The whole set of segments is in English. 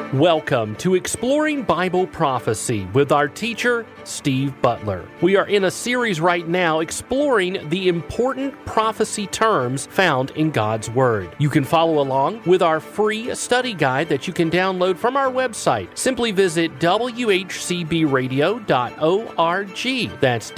Welcome to Exploring Bible Prophecy with our teacher, Steve Butler. We are in a series right now exploring the important prophecy terms found in God's Word. You can follow along with our free study guide that you can download from our website. Simply visit whcbradio.org. That's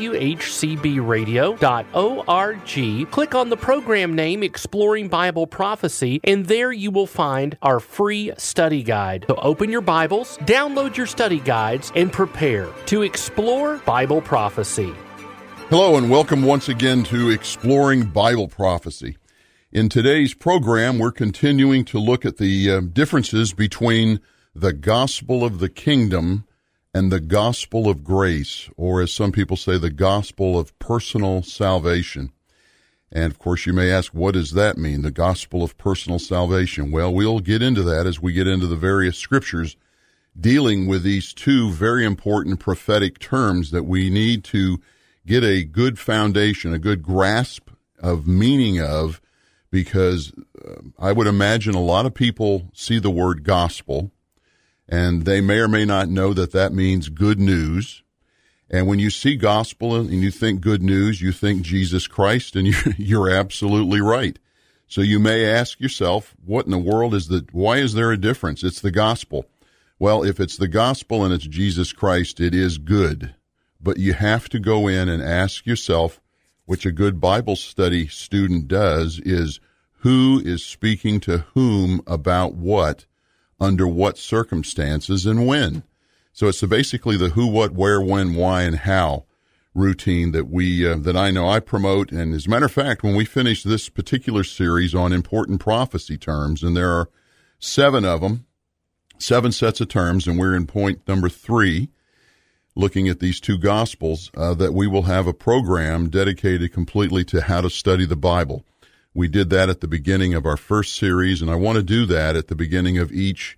whcbradio.org. Click on the program name Exploring Bible Prophecy, and there you will find our free study guide. So open your Bibles, download your study guides, and prepare to explore Bible prophecy. Hello and welcome once again to Exploring Bible Prophecy. In today's program, we're continuing to look at the differences between the gospel of the kingdom and the gospel of grace, or as some people say, the gospel of personal salvation. And, of course, you may ask, what does that mean, the gospel of personal salvation? Well, we'll get into that as we get into the various scriptures dealing with these two very important prophetic terms that we need to get a good foundation, a good grasp of meaning of, because I would imagine a lot of people see the word gospel, and they may or may not know that that means good news. And when you see gospel and you think good news, you think Jesus Christ, and you're absolutely right. So you may ask yourself, what in the world why is there a difference? It's the gospel. Well, if it's the gospel and it's Jesus Christ, it is good. But you have to go in and ask yourself, which a good Bible study student does, is who is speaking to whom about what, under what circumstances, and when. So it's basically the who, what, where, when, why, and how routine that that I know I promote. And as a matter of fact, when we finish this particular series on important prophecy terms, and there are 7 of them, 7 sets of terms, and we're in point number 3, looking at these two gospels, that we will have a program dedicated completely to how to study the Bible. We did that at the beginning of our first series, and I want to do that at the beginning of each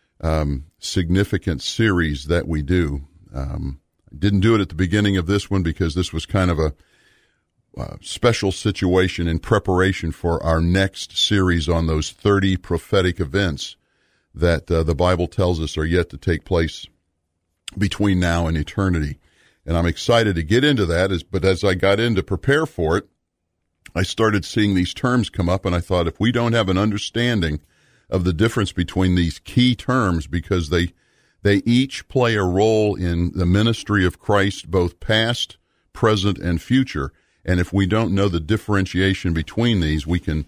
significant series that we do. Didn't do it at the beginning of this one because this was kind of a special situation in preparation for our next series on those 30 prophetic events that the Bible tells us are yet to take place between now and eternity. And I'm excited to get into that, but as I got in to prepare for it, I started seeing these terms come up, and I thought if we don't have an understanding of the difference between these key terms, because they each play a role in the ministry of Christ, both past, present, and future. And if we don't know the differentiation between these, we can,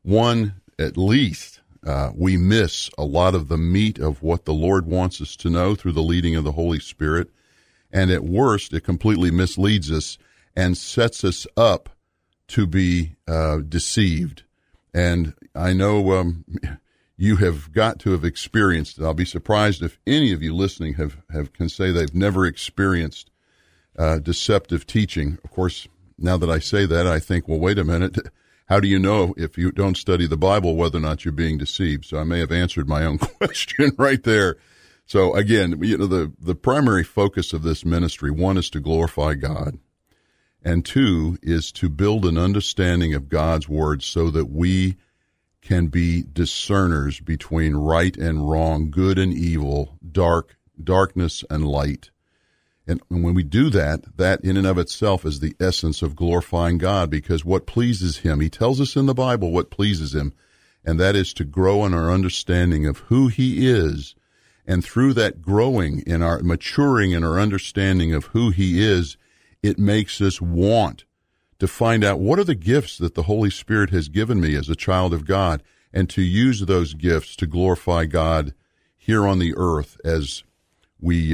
at least, we miss a lot of the meat of what the Lord wants us to know through the leading of the Holy Spirit. And at worst, it completely misleads us and sets us up to be deceived. And I know you have got to have experienced it. I'll be surprised if any of you listening can say they've never experienced deceptive teaching. Of course, now that I say that, I think, well, wait a minute. How do you know if you don't study the Bible whether or not you're being deceived? So I may have answered my own question right there. So again, the primary focus of this ministry, 1, is to glorify God, and 2 is to build an understanding of God's Word so that we can be discerners between right and wrong, good and evil, darkness and light. And when we do that, that in and of itself is the essence of glorifying God, because what pleases Him, He tells us in the Bible what pleases Him, and that is to grow in our understanding of who He is. And through that growing in our maturing in our understanding of who He is, it makes us want to find out what are the gifts that the Holy Spirit has given me as a child of God, and to use those gifts to glorify God here on the earth as we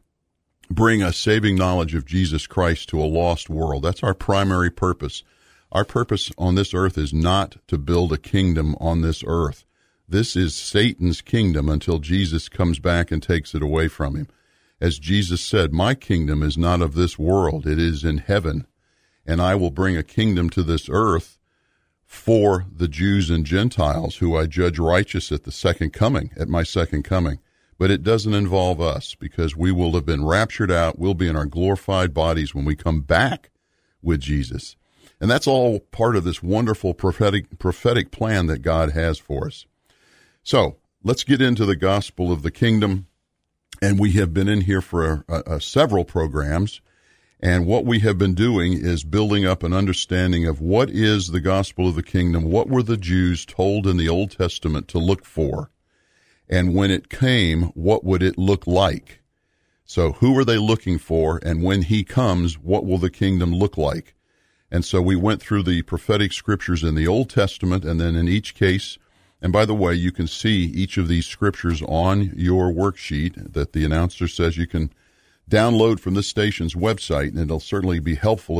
bring a saving knowledge of Jesus Christ to a lost world. That's our primary purpose. Our purpose on this earth is not to build a kingdom on this earth. This is Satan's kingdom until Jesus comes back and takes it away from him. As Jesus said, my kingdom is not of this world, it is in heaven. And I will bring a kingdom to this earth for the Jews and Gentiles, who I judge righteous at my second coming. But it doesn't involve us, because we will have been raptured out. We'll be in our glorified bodies when we come back with Jesus. And that's all part of this wonderful prophetic plan that God has for us. So let's get into the gospel of the kingdom. And we have been in here for several programs. And what we have been doing is building up an understanding of what is the gospel of the kingdom, what were the Jews told in the Old Testament to look for, and when it came, what would it look like? So who are they looking for, and when he comes, what will the kingdom look like? And so we went through the prophetic scriptures in the Old Testament, and then in each case, and by the way, you can see each of these scriptures on your worksheet that the announcer says you can download from this station's website, and it'll certainly be helpful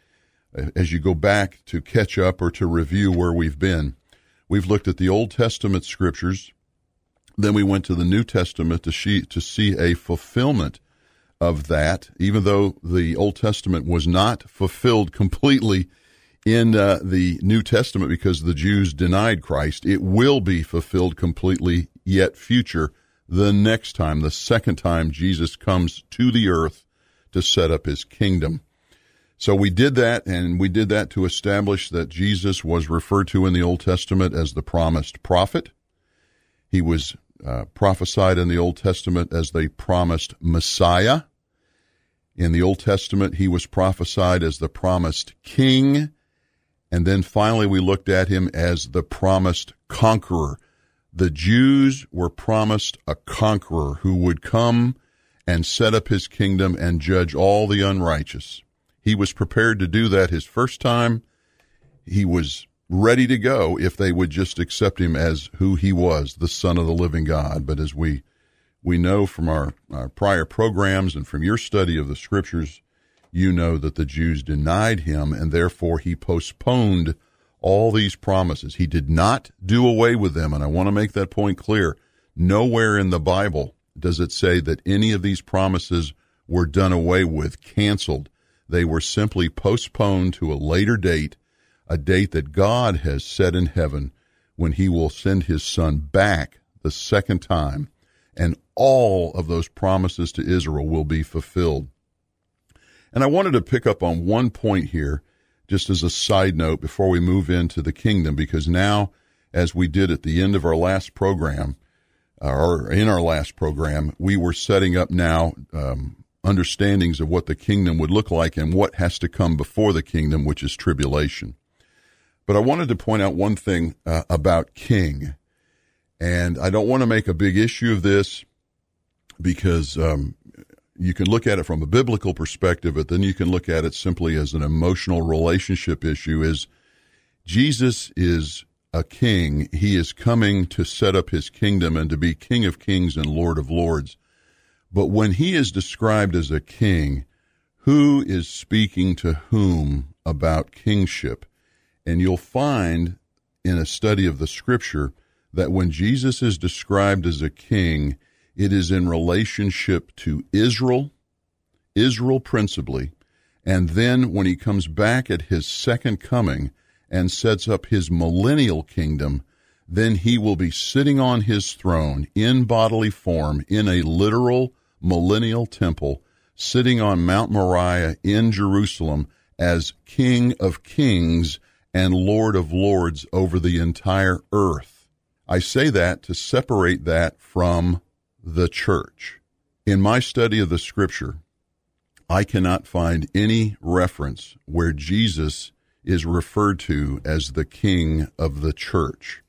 as you go back to catch up or to review where we've been. We've looked at the Old Testament scriptures, then we went to the New Testament to see a fulfillment of that, even though the Old Testament was not fulfilled completely in the New Testament because the Jews denied Christ. It will be fulfilled completely yet future the next time, the second time Jesus comes to the earth to set up his kingdom. So we did that, and we did that to establish that Jesus was referred to in the Old Testament as the promised prophet. He was prophesied in the Old Testament as the promised Messiah. In the Old Testament, he was prophesied as the promised king. And then finally, we looked at him as the promised conqueror. The Jews were promised a conqueror who would come and set up his kingdom and judge all the unrighteous. He was prepared to do that his first time. He was ready to go if they would just accept him as who he was, the Son of the living God. But as we know from our prior programs and from your study of the scriptures, you know that the Jews denied him, and therefore he postponed all these promises. He did not do away with them, and I want to make that point clear. Nowhere in the Bible does it say that any of these promises were done away with, canceled. They were simply postponed to a later date, a date that God has set in heaven when he will send his Son back the second time, and all of those promises to Israel will be fulfilled. And I wanted to pick up on one point here, just as a side note before we move into the kingdom, because now, as we did at the end of our last program, or in our last program, we were setting up now understandings of what the kingdom would look like and what has to come before the kingdom, which is tribulation. But I wanted to point out one thing about king, and I don't want to make a big issue of this because you can look at it from a biblical perspective, but then you can look at it simply as an emotional relationship issue. Is Jesus is a king. He is coming to set up his kingdom and to be King of Kings and Lord of Lords. But when he is described as a king, who is speaking to whom about kingship? And you'll find in a study of the scripture that when Jesus is described as a king, it is in relationship to Israel principally, and then when he comes back at his second coming and sets up his millennial kingdom, then he will be sitting on his throne in bodily form in a literal millennial temple, sitting on Mount Moriah in Jerusalem as King of Kings and Lord of Lords over the entire earth. I say that to separate that from the church. In my study of the scripture, I cannot find any reference where Jesus is referred to as the king of the church.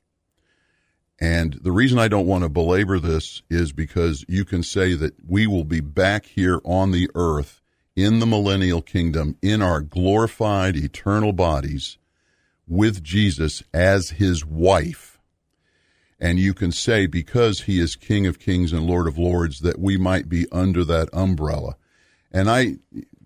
And the reason I don't want to belabor this is because you can say that we will be back here on the earth in the millennial kingdom in our glorified eternal bodies with Jesus as his wife. And you can say, because he is King of Kings and Lord of Lords, that we might be under that umbrella. And I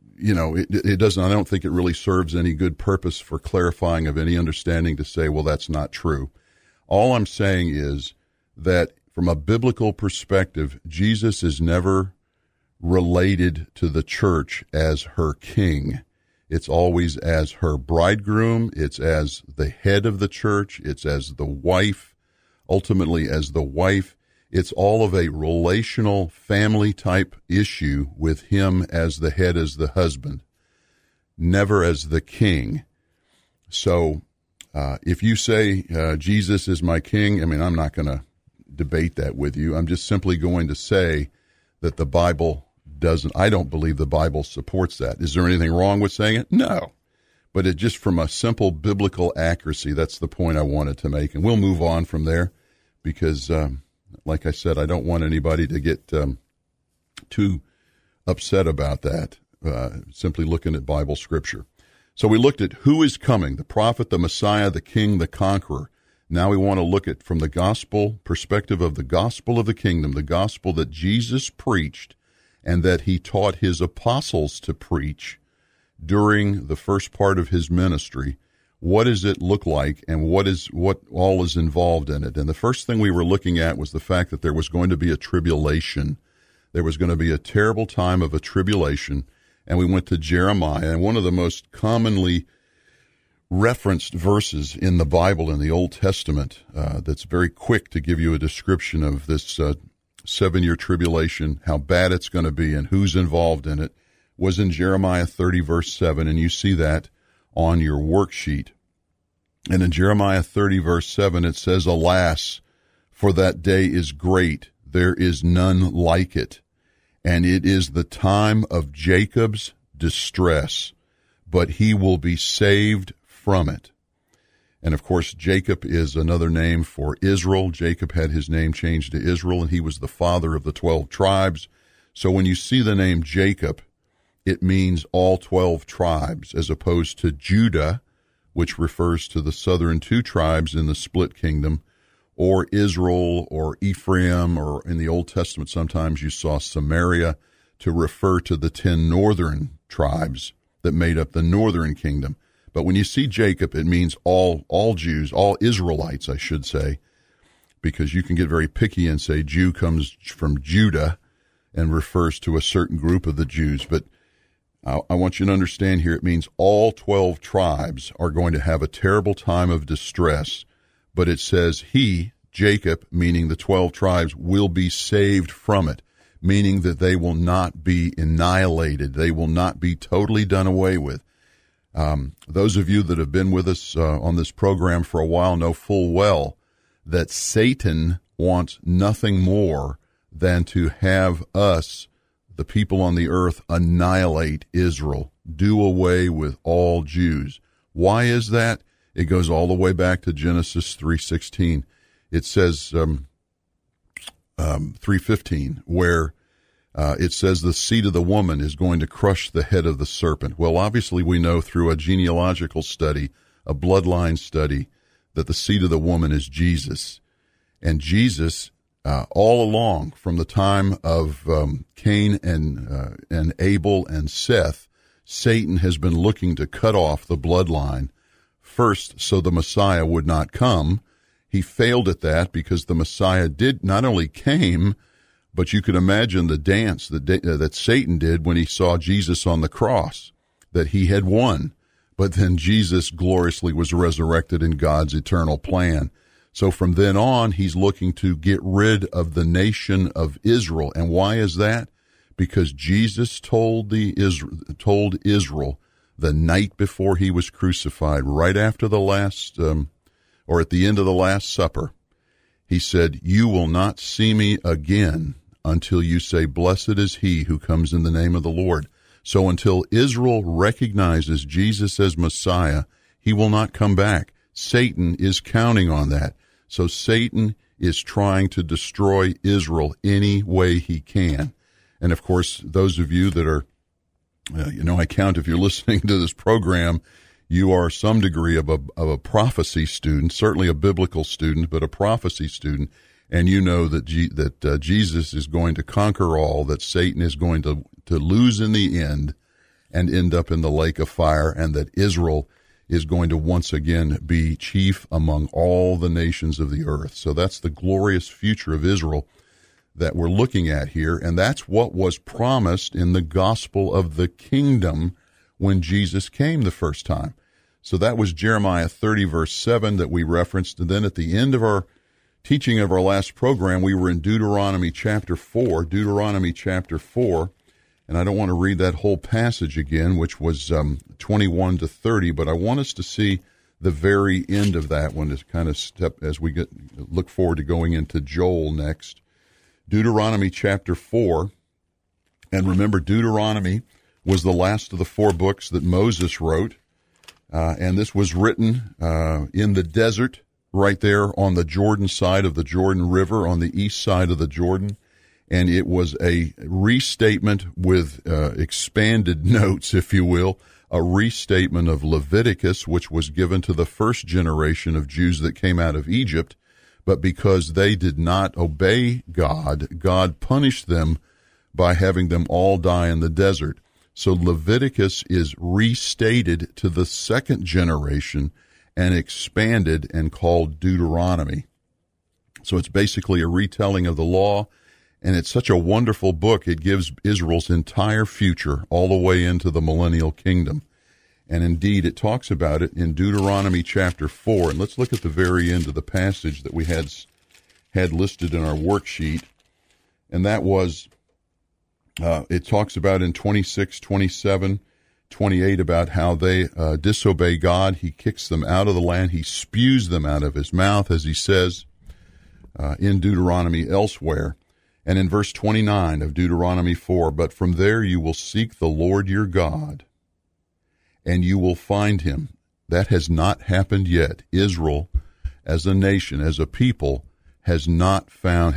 don't think it really serves any good purpose for clarifying of any understanding to say, well, that's not true. All I'm saying is that from a biblical perspective, Jesus is never related to the church as her king. It's always as her bridegroom. It's as the head of the church. It's as the wife. Ultimately, as the wife, it's all of a relational family type issue with him as the head, as the husband, never as the king. So if you say Jesus is my king, I mean, I'm not going to debate that with you. I'm just simply going to say that the Bible doesn't, I don't believe the Bible supports that. Is there anything wrong with saying it? No. But it just from a simple biblical accuracy, that's the point I wanted to make. And we'll move on from there because, like I said, I don't want anybody to get too upset about that, simply looking at Bible scripture. So we looked at who is coming, the prophet, the Messiah, the king, the conqueror. Now we want to look at from the gospel perspective of the gospel of the kingdom, the gospel that Jesus preached and that he taught his apostles to preach during the first part of his ministry. What does it look like and what all is involved in it? And the first thing we were looking at was the fact that there was going to be a tribulation. There was going to be a terrible time of a tribulation. And we went to Jeremiah, and one of the most commonly referenced verses in the Bible in the Old Testament that's very quick to give you a description of this 7-year tribulation, how bad it's going to be and who's involved in it, was in Jeremiah 30, verse 7, and you see that on your worksheet. And in Jeremiah 30, verse 7, it says, "Alas, for that day is great, there is none like it. And it is the time of Jacob's distress, but he will be saved from it." And of course, Jacob is another name for Israel. Jacob had his name changed to Israel, and he was the father of the 12 tribes. So when you see the name Jacob, it means all 12 tribes, as opposed to Judah, which refers to the southern 2 tribes in the split kingdom, or Israel, or Ephraim, or in the Old Testament, sometimes you saw Samaria to refer to the 10 northern tribes that made up the northern kingdom. But when you see Jacob, it means all Jews, all Israelites, I should say, because you can get very picky and say Jew comes from Judah and refers to a certain group of the Jews. But I want you to understand here, it means all 12 tribes are going to have a terrible time of distress. But it says he, Jacob, meaning the 12 tribes, will be saved from it, meaning that they will not be annihilated. They will not be totally done away with. Those of you that have been with us on this program for a while know full well that Satan wants nothing more than to have us, the people on the earth, annihilate Israel, do away with all Jews. Why is that? It goes all the way back to Genesis 3:16. It says 3:15, where it says the seed of the woman is going to crush the head of the serpent. Well, obviously we know through a genealogical study, a bloodline study, that the seed of the woman is Jesus. And Jesus, all along from the time of Cain and Abel and Seth, Satan has been looking to cut off the bloodline. First, so the Messiah would not come. He failed at that because the Messiah did not only came, but you could imagine the dance that Satan did when he saw Jesus on the cross, that he had won. But then Jesus gloriously was resurrected in God's eternal plan. So from then on, he's looking to get rid of the nation of Israel. And why is that? Because Jesus told Israel the night before he was crucified, right after the last, or at the end of the Last Supper, he said, "You will not see me again until you say, 'Blessed is he who comes in the name of the Lord.'" So until Israel recognizes Jesus as Messiah, he will not come back. Satan is counting on that. So Satan is trying to destroy Israel any way he can. And of course, those of you that are, I count if you're listening to this program, you are some degree of a prophecy student, certainly a biblical student, but a prophecy student. And you know that Jesus is going to conquer all, that Satan is going to lose in the end and end up in the lake of fire, and that Israel is going to once again be chief among all the nations of the earth. So that's the glorious future of Israel that we're looking at here, and that's what was promised in the gospel of the kingdom when Jesus came the first time. So that was Jeremiah 30, verse 7 that we referenced, and then at the end of our teaching of our last program, we were in Deuteronomy chapter 4, and I don't want to read that whole passage again, which was 21 to 30, but I want us to see the very end of that one is kind of step as we look forward to going into Joel next. Deuteronomy chapter 4. And remember, Deuteronomy was the last of the 4 books that Moses wrote. And this was written in the desert right there on the Jordan side of the Jordan River, on the east side of the Jordan. And it was a restatement with expanded notes, if you will, a restatement of Leviticus, which was given to the first generation of Jews that came out of Egypt. But because they did not obey God, God punished them by having them all die in the desert. So Leviticus is restated to the second generation and expanded and called Deuteronomy. So it's basically a retelling of the law, and it's such a wonderful book. It gives Israel's entire future all the way into the millennial kingdom. And indeed, it talks about it in Deuteronomy chapter 4. And let's look at the very end of the passage that we had listed in our worksheet. And that was, it talks about in 26, 27, 28 about how they disobey God. He kicks them out of the land. He spews them out of his mouth, as he says in Deuteronomy elsewhere. And in verse 29 of Deuteronomy 4, but from there you will seek the Lord your God, and you will find him. That has not happened yet. Israel, as a nation, as a people, has not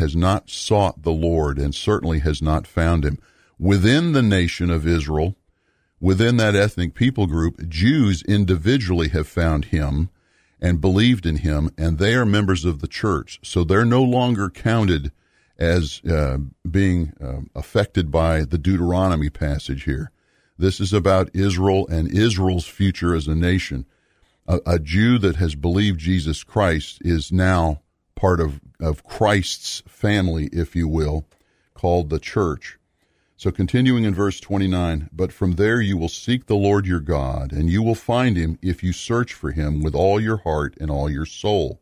sought the Lord, and certainly has not found him. Within the nation of Israel, within that ethnic people group, Jews individually have found him and believed in him, and they are members of the church. So they're no longer counted as being affected by the Deuteronomy passage here. This is about Israel and Israel's future as a nation. A Jew that has believed Jesus Christ is now part of Christ's family, if you will, called the church. So continuing in verse 29, but from there you will seek the Lord your God, and you will find him if you search for him with all your heart and all your soul.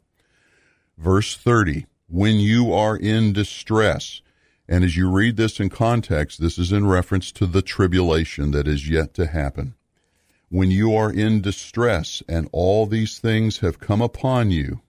Verse 30, when you are in distress, and as you read this in context, this is in reference to the tribulation that is yet to happen. When you are in distress and all these things have come upon you,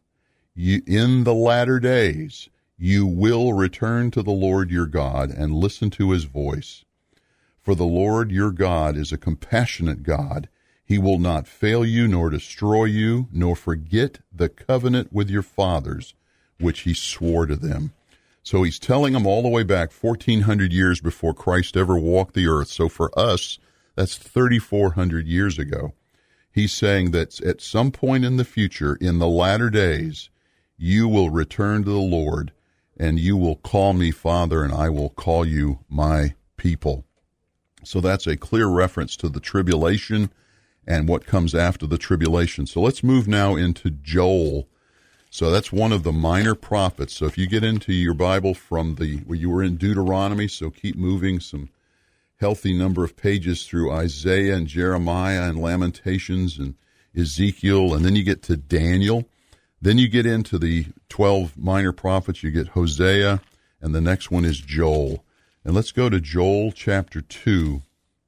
in the latter days, you will return to the Lord your God and listen to his voice. For the Lord your God is a compassionate God. He will not fail you nor destroy you, nor forget the covenant with your fathers, which he swore to them. So he's telling them all the way back 1,400 years before Christ ever walked the earth. So for us, that's 3,400 years ago. He's saying that at some point in the future, in the latter days, you will return to the Lord, and you will call me Father, and I will call you my people. So that's a clear reference to the tribulation and what comes after the tribulation. So let's move now into Joel. So that's one of the minor prophets. So if you get into your Bible from where you were in Deuteronomy, so keep moving some healthy number of pages through Isaiah and Jeremiah and Lamentations and Ezekiel, and then you get to Daniel. Then you get into the 12 minor prophets. You get Hosea, and the next one is Joel. And let's go to Joel chapter 2,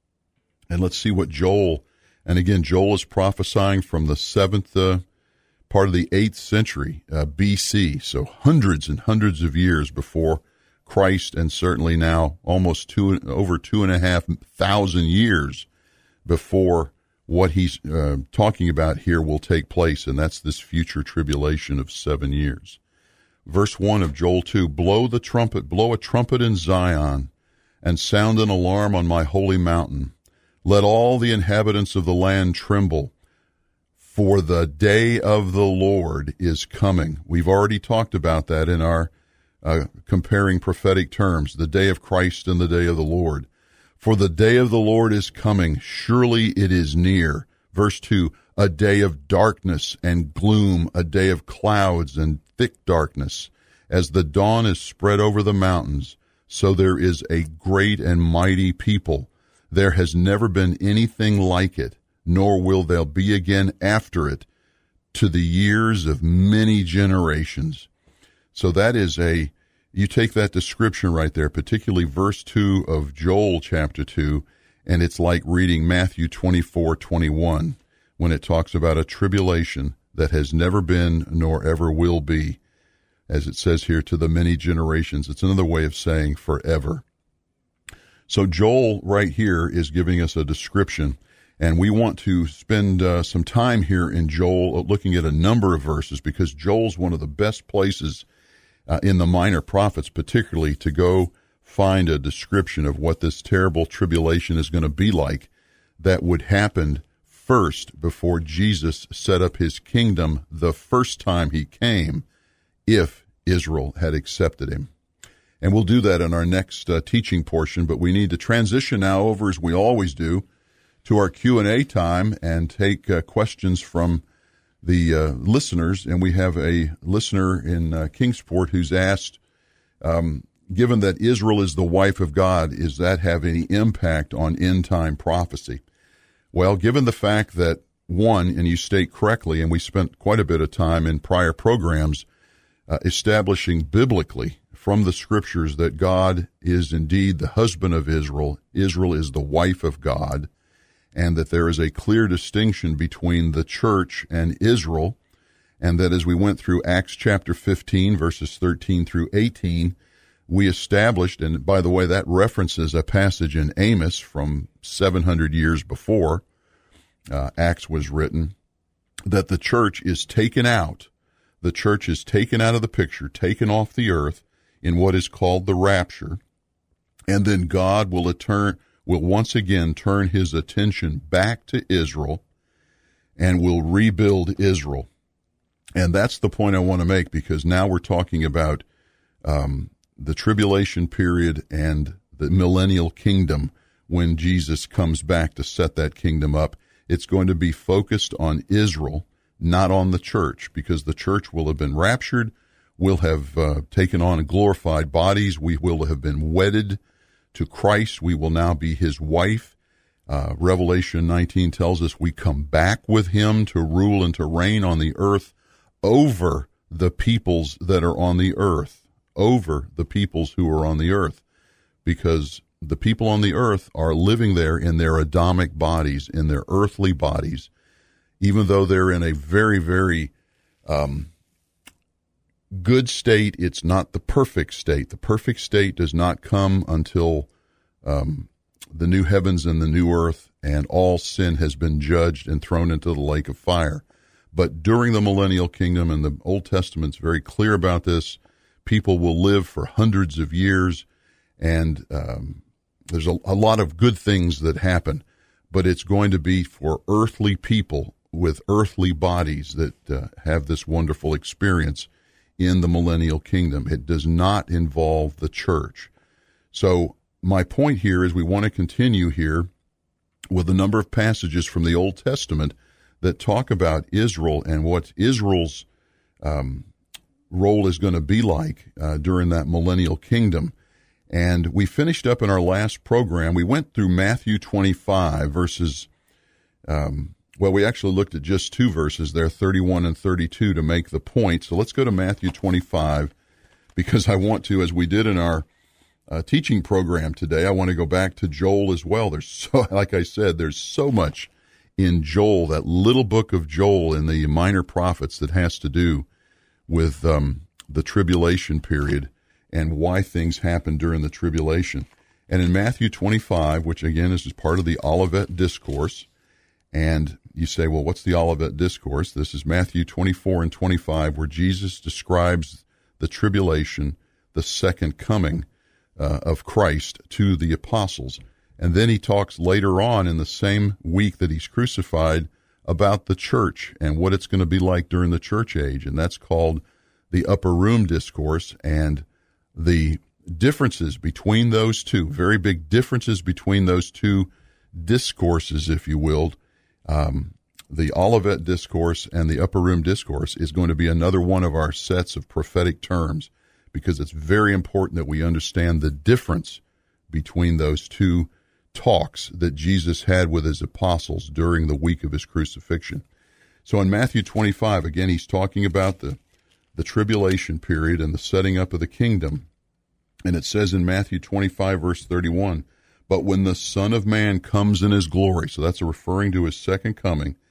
and let's see what Joel, and again, Joel is prophesying from the 7th part of the 8th century BC, so hundreds and hundreds of years before Christ, and certainly now almost over 2,500 years before what he's talking about here will take place, and that's this future tribulation of 7 years. Verse 1 of Joel 2, blow a trumpet in Zion, and sound an alarm on my holy mountain. Let all the inhabitants of the land tremble, for the day of the Lord is coming. We've already talked about that in our comparing prophetic terms, the day of Christ and the day of the Lord. For the day of the Lord is coming, surely it is near. Verse 2, a day of darkness and gloom, a day of clouds and thick darkness. As the dawn is spread over the mountains, so there is a great and mighty people. There has never been anything like it, nor will there be again after it, to the years of many generations. So that is you take that description right there, particularly verse 2 of Joel chapter 2, and it's like reading Matthew 24:21. when it talks about a tribulation that has never been nor ever will be, as it says here, to the many generations. It's another way of saying forever. So Joel right here is giving us a description, and we want to spend some time here in Joel looking at a number of verses, because Joel's one of the best places in the minor prophets particularly to go find a description of what this terrible tribulation is going to be like that would happen first before Jesus set up his kingdom the first time he came, if Israel had accepted him. And we'll do that in our next teaching portion, but we need to transition now over, as we always do, to our Q&A time and take questions from the listeners. And we have a listener in Kingsport who's asked, given that Israel is the wife of God, does that have any impact on end-time prophecy? Well, given the fact that, one, and you state correctly, and we spent quite a bit of time in prior programs establishing biblically from the Scriptures that God is indeed the husband of Israel, Israel is the wife of God, and that there is a clear distinction between the church and Israel, and that as we went through Acts chapter 15, verses 13 through 18, we established, and by the way, that references a passage in Amos from 700 years before Acts was written, that the church is taken out. The church is taken out of the picture, taken off the earth in what is called the rapture, and then God will once again turn his attention back to Israel and will rebuild Israel. And that's the point I want to make, because now we're talking about the tribulation period and the millennial kingdom when Jesus comes back to set that kingdom up. It's going to be focused on Israel, not on the church, because the church will have been raptured, will have taken on glorified bodies. We will have been wedded to Christ. We will now be his wife. Revelation 19 tells us we come back with him to rule and to reign on the earth over the peoples that are on the earth. Over the peoples who are on the earth, because the people on the earth are living there in their Adamic bodies, in their earthly bodies, even though they're in a very, very good state. It's not the perfect state. The perfect state does not come until the new heavens and the new earth, and all sin has been judged and thrown into the lake of fire. But during the millennial kingdom, and the Old Testament's very clear about this, people will live for hundreds of years, and there's a lot of good things that happen, but it's going to be for earthly people with earthly bodies that have this wonderful experience in the millennial kingdom. It does not involve the church. So my point here is we want to continue here with a number of passages from the Old Testament that talk about Israel and what Israel's role is going to be like during that millennial kingdom. And we finished up in our last program. We went through Matthew 25 verses, we actually looked at just two verses there, 31 and 32, to make the point. So let's go to Matthew 25, because I want to, as we did in our teaching program today, I want to go back to Joel as well. Like I said, there's so much in Joel, that little book of Joel in the minor prophets, that has to do with the tribulation period and why things happen during the tribulation. And in Matthew 25, which again is part of the Olivet Discourse, and you say, well, what's the Olivet Discourse? This is Matthew 24 and 25, where Jesus describes the tribulation, the second coming of Christ to the apostles. And then he talks later on in the same week that he's crucified about the church and what it's going to be like during the church age. And that's called the Upper Room Discourse. And the differences between those two, very big differences between those two discourses, if you will, the Olivet Discourse and the Upper Room Discourse, is going to be another one of our sets of prophetic terms, because it's very important that we understand the difference between those two talks that Jesus had with his apostles during the week of his crucifixion. So in Matthew 25, again, he's talking about the tribulation period and the setting up of the kingdom. And it says in Matthew 25, verse 31, "But when the Son of Man comes in his glory," so that's referring to his second coming,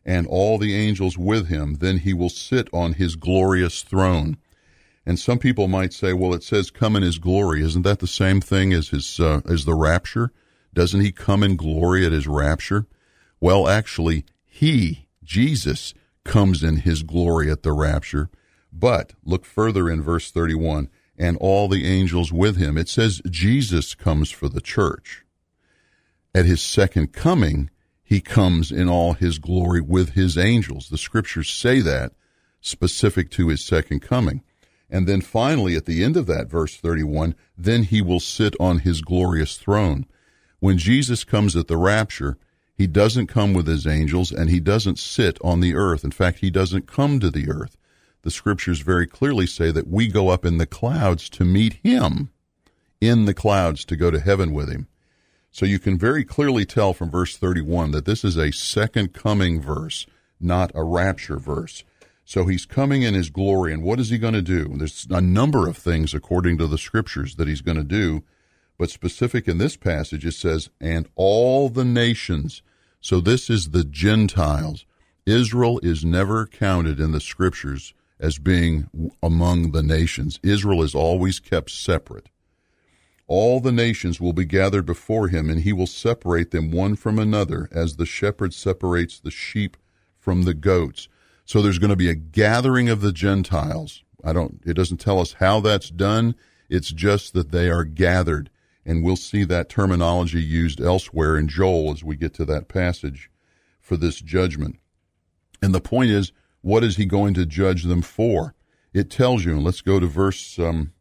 and all the angels with him. Then he will sit on his glorious throne. And some people might say, well, it says come in his glory. Isn't that the same thing as as the rapture? Doesn't he come in glory at his rapture? Well, actually, Jesus, comes in his glory at the rapture. But look further in verse 31, and all the angels with him. It says Jesus comes for the church. At his second coming, he comes in all his glory with his angels. The scriptures say that, specific to his second coming. And then finally, at the end of that, verse 31, then he will sit on his glorious throne. When Jesus comes at the rapture, he doesn't come with his angels, and he doesn't sit on the earth. In fact, he doesn't come to the earth. The scriptures very clearly say that we go up in the clouds to meet him, in the clouds to go to heaven with him. So you can very clearly tell from verse 31 that this is a second coming verse, not a rapture verse. So he's coming in his glory, and what is he going to do? There's a number of things according to the scriptures that he's going to do, but specific in this passage it says, and all the nations. So this is the Gentiles. Israel is never counted in the scriptures as being among the nations. Israel is always kept separate. All the nations will be gathered before him, and he will separate them one from another, as the shepherd separates the sheep from the goats. So there's going to be a gathering of the Gentiles. It doesn't tell us how that's done. It's just that they are gathered. And we'll see that terminology used elsewhere in Joel as we get to that passage for this judgment. And the point is, what is he going to judge them for? It tells you, and let's go to verse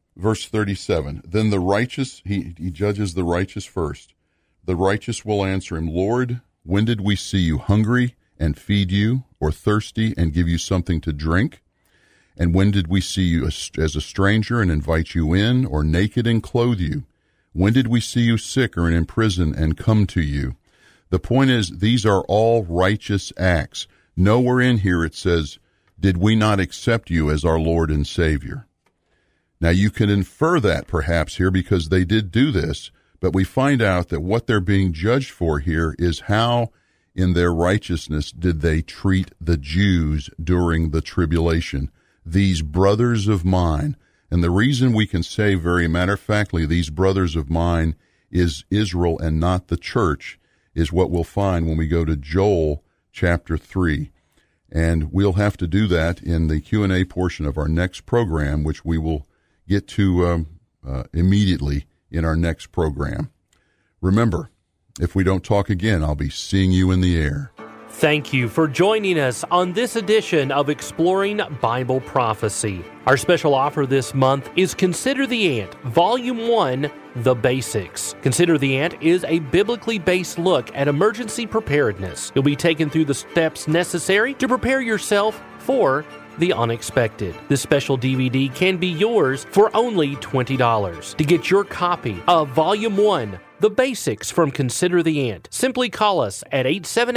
37. Then the righteous, he judges the righteous first. The righteous will answer him, Lord, when did we see you hungry and feed you, or thirsty and give you something to drink? And when did we see you as a stranger and invite you in, or naked and clothe you? When did we see you sick or in prison and come to you? The point is, these are all righteous acts. Nowhere in here it says, did we not accept you as our Lord and Savior? Now you can infer that perhaps here because they did do this, but we find out that what they're being judged for here is how in their righteousness did they treat the Jews during the tribulation, these brothers of mine. And the reason we can say very matter-of-factly, these brothers of mine is Israel and not the church, is what we'll find when we go to Joel chapter 3. And we'll have to do that in the Q&A portion of our next program, which we will get to immediately in our next program. Remember, if we don't talk again, I'll be seeing you in the air. Thank you for joining us on this edition of Exploring Bible Prophecy. Our special offer this month is Consider the Ant, Volume 1, The Basics. Consider the Ant is a biblically based look at emergency preparedness. You'll be taken through the steps necessary to prepare yourself for the unexpected. This special DVD can be yours for only $20. To get your copy of Volume 1, The Basics from Consider the Ant, simply call us at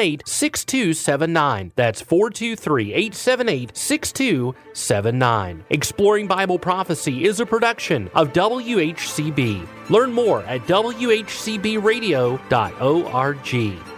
878-6279. That's 423-878-6279. Exploring Bible Prophecy is a production of WHCB. Learn more at WHCBradio.org.